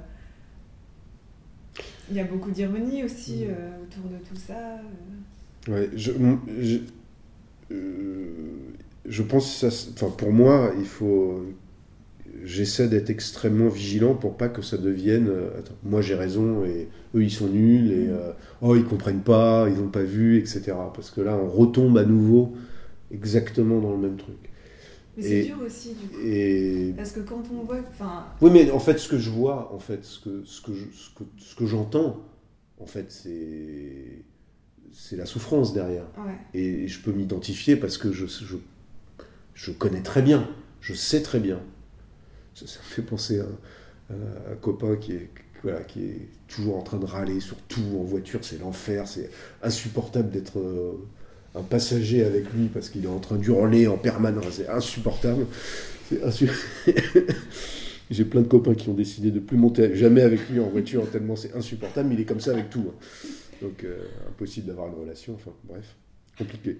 Il y a beaucoup d'ironie aussi euh, autour de tout ça. Euh. Ouais, je, je, euh, je pense que ça, enfin pour moi, il faut, j'essaie d'être extrêmement vigilant pour pas que ça devienne, euh, attends, moi j'ai raison et eux ils sont nuls et euh, oh ils comprennent pas, ils n'ont pas vu, et cetera. Parce que là on retombe à nouveau exactement dans le même truc. Mais c'est et, dur aussi du coup. Et... Parce que quand on voit, enfin. Oui, mais en fait, ce que je vois, en fait, ce que ce que je, ce que, ce que j'entends, en fait, c'est c'est la souffrance derrière. Ouais. Et je peux m'identifier parce que je je je connais très bien, je sais très bien. Ça, ça me fait penser à, à un copain qui est voilà, qui est toujours en train de râler sur tout en voiture, c'est l'enfer, c'est insupportable d'être euh, un passager avec lui parce qu'il est en train d'hurler en permanence, c'est insupportable. C'est insu... J'ai plein de copains qui ont décidé de plus monter jamais avec lui en voiture tellement c'est insupportable, mais il est comme ça avec tout. Hein. Donc euh, impossible d'avoir une relation, enfin bref, compliqué.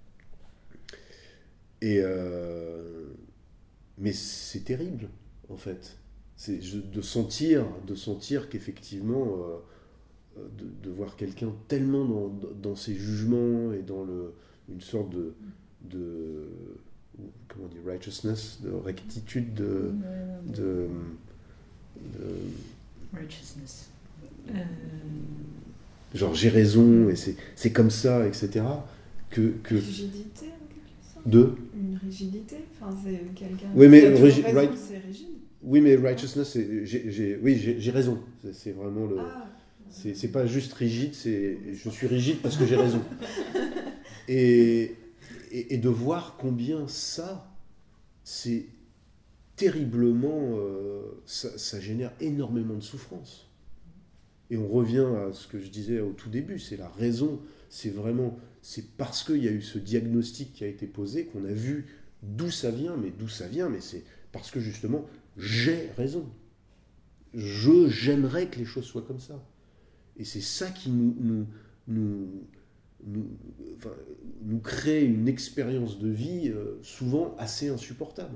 Et euh... mais c'est terrible en fait, c'est de sentir, de sentir qu'effectivement. Euh, De, de voir quelqu'un tellement dans, dans ses jugements et dans le, une sorte de, de comment on dit, righteousness, de rectitude, de, de, de righteousness. Euh... Genre j'ai raison et c'est, c'est comme ça, et cetera. Que, que... Rigidité en quelque sorte. De Une rigidité, enfin c'est quelqu'un. Oui mais qui a rigi- raison, right... c'est rigide. Oui mais righteousness, c'est, j'ai, j'ai, oui j'ai, j'ai raison. C'est, c'est vraiment le. Ah. C'est, c'est pas juste rigide, c'est je suis rigide parce que j'ai raison. Et, et, et de voir combien ça, c'est terriblement... Euh, ça, ça génère énormément de souffrance. Et on revient à ce que je disais au tout début, c'est la raison, c'est vraiment... C'est parce qu'il y a eu ce diagnostic qui a été posé qu'on a vu d'où ça vient, mais d'où ça vient, mais c'est parce que justement, j'ai raison. Je, j'aimerais que les choses soient comme ça. Et c'est ça qui nous, nous, nous, nous, enfin, nous crée une expérience de vie euh, souvent assez insupportable.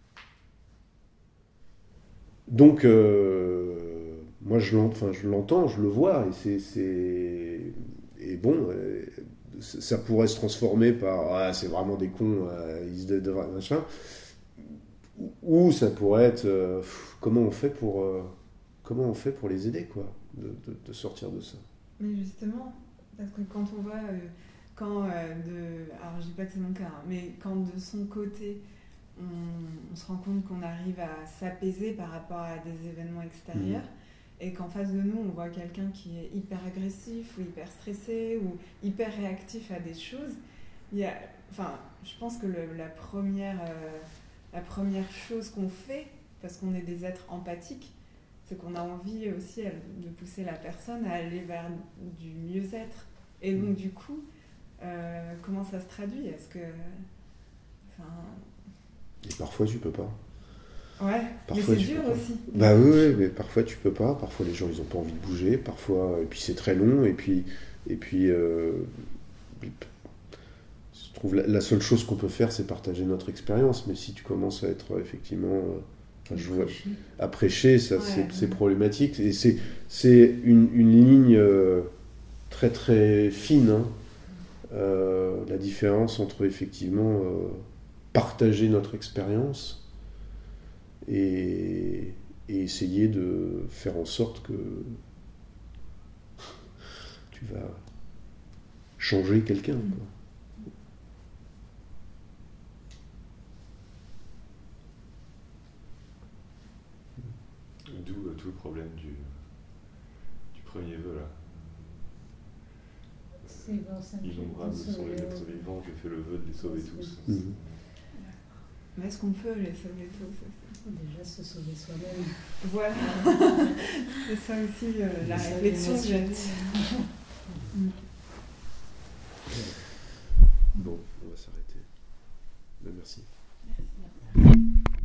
Donc, euh, moi je, l'ent, enfin, je l'entends, je le vois, et c'est... c'est et bon, euh, ça pourrait se transformer par ah, c'est vraiment des cons, euh, ils se devraient machin, ou ça pourrait être euh, comment on fait pour euh, comment on fait pour les aider quoi, de, de, de sortir de ça. Mais justement, parce que quand on voit euh, quand euh, de, alors je dis pas que c'est mon cas, hein, mais quand de son côté on, on se rend compte qu'on arrive à s'apaiser par rapport à des événements extérieurs. Mmh. Et qu'en face de nous, on voit quelqu'un qui est hyper agressif ou hyper stressé ou hyper réactif à des choses. Il y a, enfin, je pense que le, la, première, euh, la première chose qu'on fait, parce qu'on est des êtres empathiques, c'est qu'on a envie aussi de pousser la personne à aller vers du mieux-être. Et donc, du coup, euh, comment ça se traduit ? Est-ce que... Enfin... Et parfois, tu peux pas. Ouais, parfois, mais c'est dur aussi. Bah oui, oui, mais parfois tu peux pas. Parfois les gens ils ont pas envie de bouger. Parfois, et puis c'est très long. Et puis, et puis, euh, je trouve la, la seule chose qu'on peut faire, c'est partager notre expérience. Mais si tu commences à être effectivement, euh, enfin, je vois, à prêcher, ça, ouais, c'est, ouais. c'est problématique. Et c'est, c'est une, une ligne euh, très très fine. Hein, euh, la différence entre effectivement euh, partager notre expérience. Et, et essayer de faire en sorte que tu vas changer quelqu'un. Quoi. D'où euh, tout le problème du, du premier vœu là. Innombrables sont les êtres vivants, je fais le vœu de les sauver tous. Mmh. Mais est-ce qu'on peut les sauver tous ? Déjà se sauver soi-même. Voilà. C'est ça aussi euh, la réflexion que j'ai. Bon, on va s'arrêter. Ben, merci.